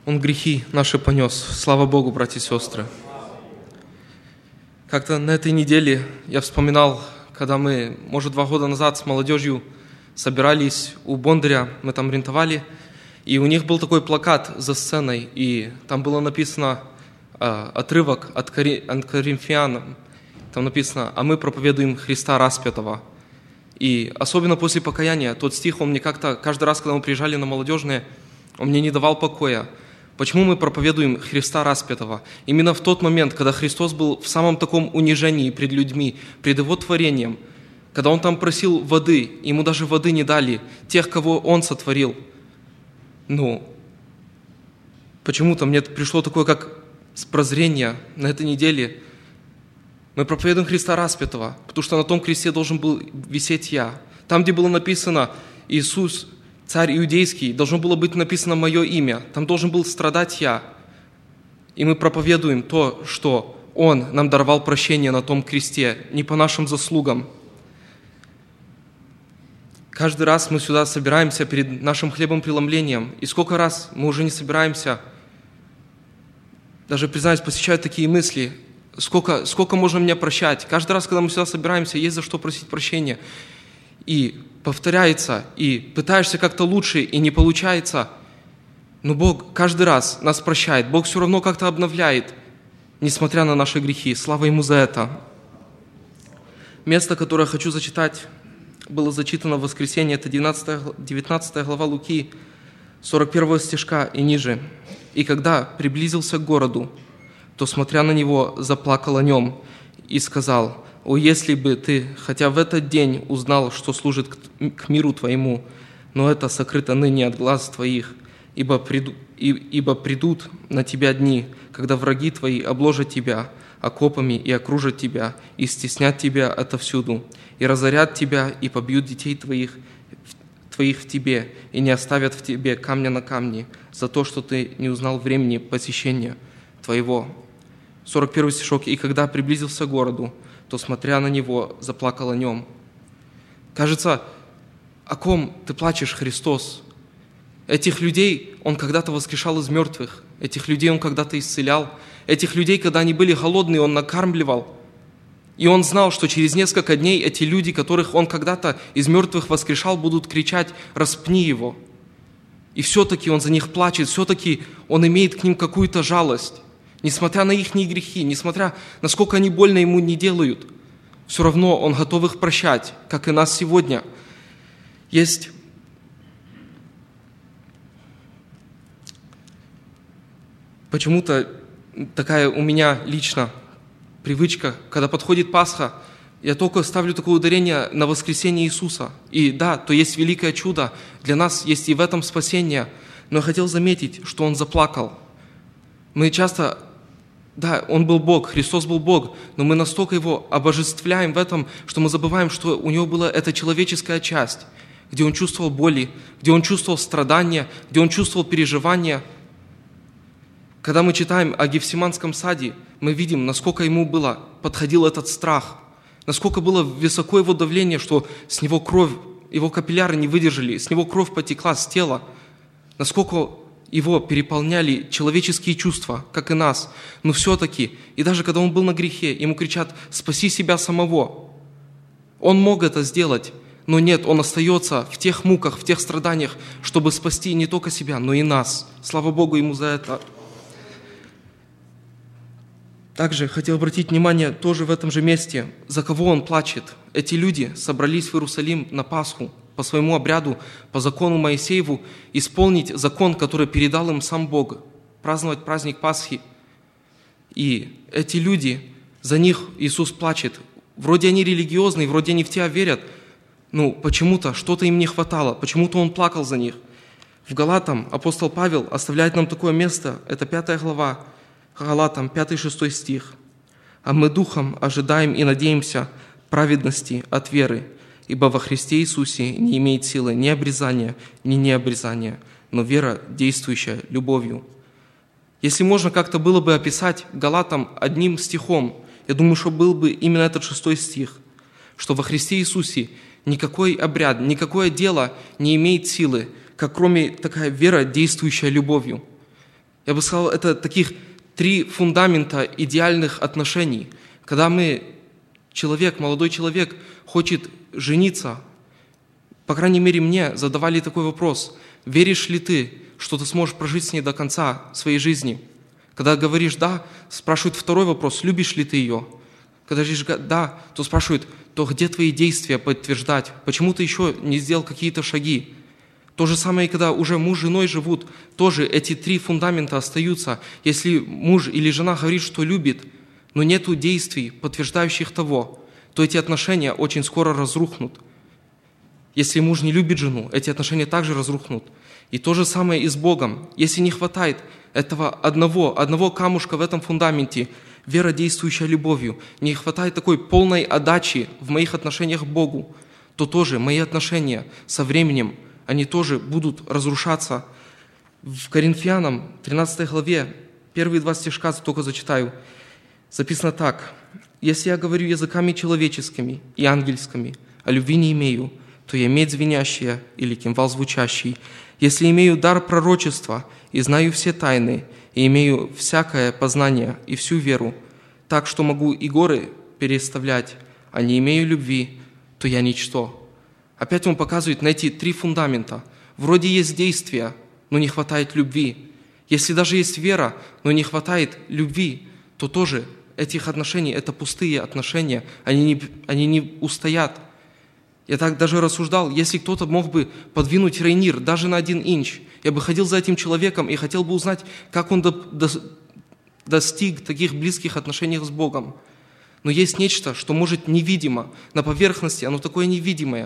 Он грехи наши понес. Слава Богу, братья и сестры. Как-то на этой неделе я вспоминал, когда мы, может, 2 года назад с молодежью собирались у Бондаря, мы там рентовали, и у них был такой плакат за сценой, и там было написано отрывок от Коринфянам. Там написано: «А мы проповедуем Христа распятого». И особенно после покаяния, тот стих, он мне как-то, каждый раз, когда мы приезжали на молодежные, он мне не давал покоя. Почему мы проповедуем Христа распятого? Именно в тот момент, когда Христос был в самом таком унижении пред людьми, пред Его творением, когда Он там просил воды, Ему даже воды не дали, тех, кого Он сотворил. Почему-то мне пришло такое, как прозрение на этой неделе. Мы проповедуем Христа распятого, потому что на том кресте должен был висеть я. Там, где было написано «Иисус, царь иудейский», должно было быть написано мое имя. Там должен был страдать я. И мы проповедуем то, что Он нам даровал прощение на том кресте, не по нашим заслугам. Каждый раз мы сюда собираемся перед нашим хлебом-преломлением. И сколько раз мы уже не собираемся, даже, признаюсь, посещают такие мысли: сколько можно мне прощать? Каждый раз, когда мы сюда собираемся, есть за что просить прощения. И повторяется, и пытаешься как-то лучше, и не получается. Но Бог каждый раз нас прощает. Бог все равно как-то обновляет, несмотря на наши грехи. Слава Ему за это. Место, которое я хочу зачитать, было зачитано в воскресенье. Это 19 глава Луки, 41 стишка и ниже. «И когда приблизился к городу, то, смотря на него, заплакал о нем и сказал: „О, если бы ты хотя в этот день узнал, что служит к миру твоему, но это сокрыто ныне от глаз твоих, ибо придут на тебя дни, когда враги твои обложат тебя окопами и окружат тебя, и стеснят тебя отовсюду, и разорят тебя, и побьют детей твоих в тебе, и не оставят в тебе камня на камне, за то, что ты не узнал времени посещения твоего“». 41 стишок. «И когда приблизился к городу, то, смотря на него, заплакал о нем». Кажется, о ком ты плачешь, Христос? Этих людей Он когда-то воскрешал из мертвых, этих людей Он когда-то исцелял, этих людей, когда они были голодные, Он накармливал. И Он знал, что через несколько дней эти люди, которых Он когда-то из мертвых воскрешал, будут кричать: «Распни Его». И все-таки Он за них плачет, все-таки Он имеет к ним какую-то жалость. Несмотря на их грехи, несмотря на сколько они больно Ему не делают, все равно Он готов их прощать, как и нас сегодня. Есть почему-то такая у меня лично привычка, когда подходит Пасха, я только ставлю такое ударение на воскресение Иисуса. И да, то есть великое чудо, для нас есть и в этом спасение, но я хотел заметить, что Он заплакал. Мы часто... Да, Он был Бог, Христос был Бог, но мы настолько Его обожествляем в этом, что мы забываем, что у Него была эта человеческая часть, где Он чувствовал боли, где Он чувствовал страдания, где Он чувствовал переживания. Когда мы читаем о Гефсиманском саде, мы видим, насколько Ему подходил этот страх, насколько было высоко Его давление, что с Него кровь, Его капилляры не выдержали, с Него кровь потекла с тела, насколько Его переполняли человеческие чувства, как и нас. Но все-таки, и даже когда Он был на грехе, Ему кричат: «Спаси себя самого». Он мог это сделать, но нет, Он остается в тех муках, в тех страданиях, чтобы спасти не только себя, но и нас. Слава Богу Ему за это. Также хотел обратить внимание тоже в этом же месте, за кого Он плачет. Эти люди собрались в Иерусалим на Пасху, по своему обряду, по закону Моисееву, исполнить закон, который передал им сам Бог, праздновать праздник Пасхи. И эти люди, за них Иисус плачет. Вроде они религиозные, вроде они в Тебя верят, но почему-то что-то им не хватало, почему-то Он плакал за них. В Галатам апостол Павел оставляет нам такое место, это 5 глава, Галатам, 5-6 стих. «А мы духом ожидаем и надеемся праведности от веры, ибо во Христе Иисусе не имеет силы ни обрезания, ни необрезания, но вера, действующая любовью». Если можно как-то было бы описать Галатам одним стихом, я думаю, что был бы именно этот 6 стих, что во Христе Иисусе никакой обряд, никакое дело не имеет силы, как кроме такая вера, действующая любовью. Я бы сказал, это таких 3 фундамента идеальных отношений. Когда молодой человек хочет жениться, по крайней мере мне задавали такой вопрос: веришь ли ты, что ты сможешь прожить с ней до конца своей жизни? Когда говоришь «да», спрашивают второй вопрос: любишь ли ты ее? Когда говоришь «да», то спрашивают: то где твои действия подтверждать? Почему ты еще не сделал какие-то шаги? То же самое, когда уже муж с женой живут, тоже эти 3 фундамента остаются. Если муж или жена говорит, что любит, но нету действий, подтверждающих того, то эти отношения очень скоро разрухнут. Если муж не любит жену, эти отношения также разрухнут. И то же самое и с Богом. Если не хватает этого одного камушка в этом фундаменте, вера, действующая любовью, не хватает такой полной отдачи в моих отношениях к Богу, то тоже мои отношения со временем, они тоже будут разрушаться. В Коринфянам, 13 главе, первые 2 стишка только зачитаю. Записано так: «Если я говорю языками человеческими и ангельскими, а любви не имею, то я медь звенящая или кимвал звучащий. Если имею дар пророчества и знаю все тайны, и имею всякое познание и всю веру, так что могу и горы переставлять, а не имею любви, то я ничто». Опять он показывает на эти 3 фундамента. Вроде есть действия, но не хватает любви. Если даже есть вера, но не хватает любви, то тоже этих отношений, это пустые отношения, они не устоят. Я так даже рассуждал, если кто-то мог бы подвинуть Рейнир даже на 1 инч, я бы ходил за этим человеком и хотел бы узнать, как он достиг таких близких отношений с Богом. Но есть нечто, что может невидимо, на поверхности, оно такое невидимое,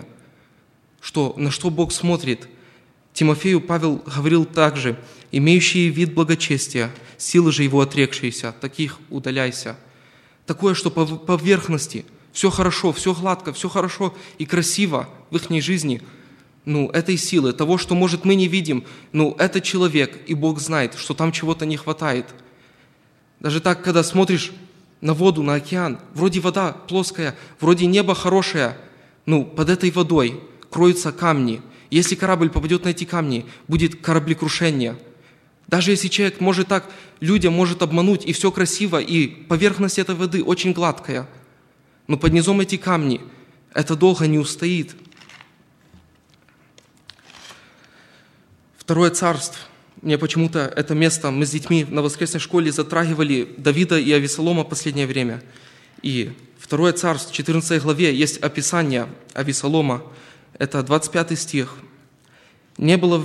на что Бог смотрит. Тимофею Павел говорил также: «Имеющие вид благочестия, силы же его отрекшиеся, таких удаляйся». Такое, что по поверхности все хорошо, все гладко, все хорошо и красиво в их жизни. Этой силы, того, что, может, мы не видим, этот человек, и Бог знает, что там чего-то не хватает. Даже так, когда смотришь на воду, на океан, вроде вода плоская, вроде небо хорошее, под этой водой кроются камни. Если корабль попадет на эти камни, будет кораблекрушение. Даже если человек людям может обмануть, и все красиво, и поверхность этой воды очень гладкая, но под низом эти камни, это долго не устоит. Второе царство. Мне почему-то это место, мы с детьми на воскресной школе затрагивали Давида и Авесолома в последнее время. И Второе царство, в 14 главе, есть описание Авесолома. Это 25 стих. «Не было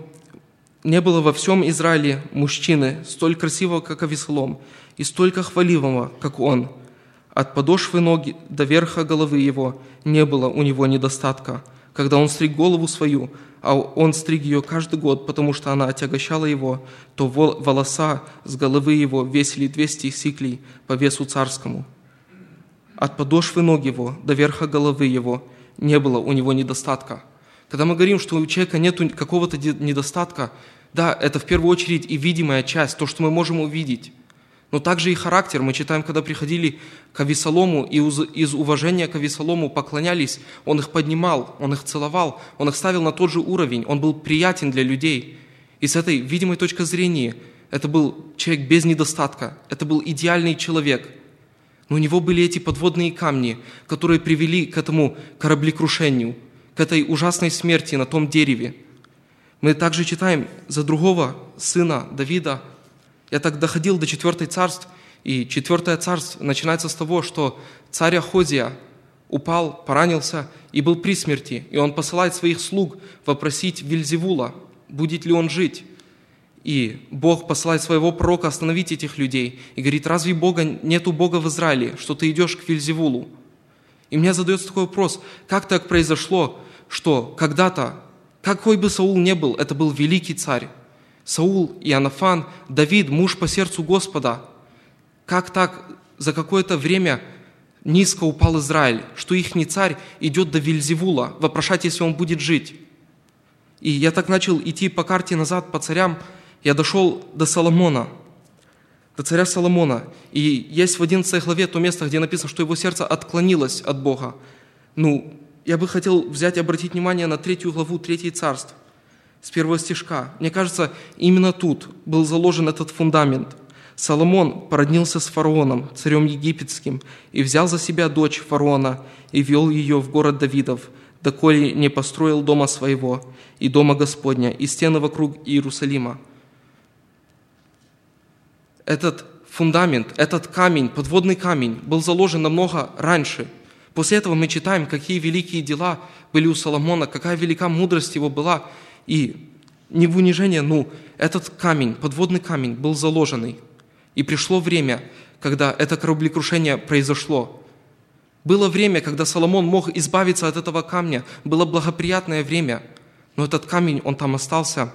во всем Израиле мужчины, столь красивого, как Авесолом, и столько хваливого, как он. От подошвы ноги до верха головы его не было у него недостатка. Когда он стриг голову свою, а он стриг ее каждый год, потому что она отягощала его, то волоса с головы его весили 200 сиклей по весу царскому. От подошвы ног его до верха головы его не было у него недостатка». Когда мы говорим, что у человека нет какого-то недостатка, да, это в первую очередь и видимая часть, то, что мы можем увидеть. Но также и характер. Мы читаем, когда приходили к Авесолому и из уважения к Авесолому поклонялись, он их поднимал, он их целовал, он их ставил на тот же уровень, он был приятен для людей. И с этой видимой точки зрения это был человек без недостатка, это был идеальный человек. Но у него были эти подводные камни, которые привели к этому кораблекрушению, к этой ужасной смерти на том дереве. Мы также читаем за другого сына Давида. Я так доходил до 4 царств, и 4 царство начинается с того, что царь Ахозия упал, поранился и был при смерти. И он посылает своих слуг вопросить Вельзевула, будет ли он жить. И Бог посылает своего пророка остановить этих людей. И говорит: разве нету Бога в Израиле, что ты идешь к Вельзевулу? И мне задается такой вопрос: как так произошло, что когда-то, какой бы Саул ни был, это был великий царь. Саул, Иоаннафан, Давид, муж по сердцу Господа. Как так за какое-то время низко упал Израиль, что ихний царь идет до Вельзевула, вопрошать, если он будет жить? И я так начал идти по карте назад, по царям. Я дошел до Соломона, до царя Соломона. И есть в 11 главе то место, где написано, что его сердце отклонилось от Бога. Я бы хотел взять и обратить внимание на 3 главу 3 царств. с 1 стишка. Мне кажется, именно тут был заложен этот фундамент. Соломон породнился с фараоном, царем египетским, и взял за себя дочь фараона и вел ее в город Давидов, доколе не построил дома своего и дома Господня, и стены вокруг Иерусалима. Этот фундамент, этот камень, подводный камень, был заложен намного раньше. После этого мы читаем, какие великие дела были у Соломона, какая велика мудрость его была. И не в унижение, этот камень, подводный камень был заложенный. И пришло время, когда это кораблекрушение произошло. Было время, когда Соломон мог избавиться от этого камня. Было благоприятное время, но этот камень, он там остался.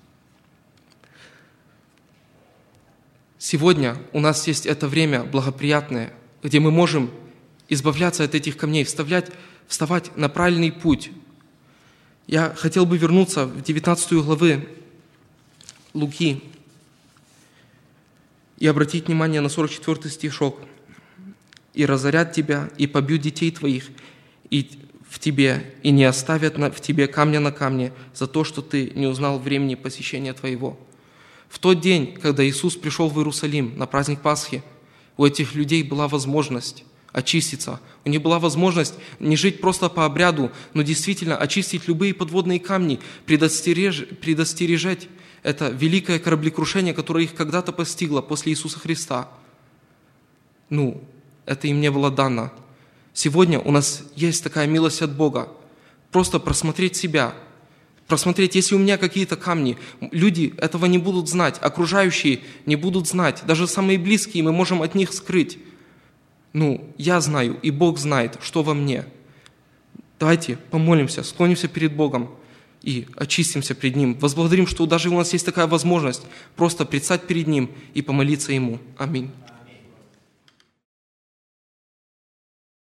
Сегодня у нас есть это время благоприятное, где мы можем избавляться от этих камней, вставать на правильный путь. Я хотел бы вернуться в 19 главы Луки и обратить внимание на 44 стишок. «И разорят тебя, и побьют детей твоих и в тебе, и не оставят в тебе камня на камне за то, что ты не узнал времени посещения твоего». В тот день, когда Иисус пришел в Иерусалим на праздник Пасхи, у этих людей была возможность очиститься. У них была возможность не жить просто по обряду, но действительно очистить любые подводные камни, предостережать это великое кораблекрушение, которое их когда-то постигло после Иисуса Христа. Это им не было дано. Сегодня у нас есть такая милость от Бога. Просто просмотреть себя, просмотреть, если у меня какие-то камни, люди этого не будут знать, окружающие не будут знать, даже самые близкие мы можем от них скрыть. Я знаю, и Бог знает, что во мне. Давайте помолимся, склонимся перед Богом и очистимся пред Ним. Возблагодарим, что даже у нас есть такая возможность просто предстать перед Ним и помолиться Ему. Аминь.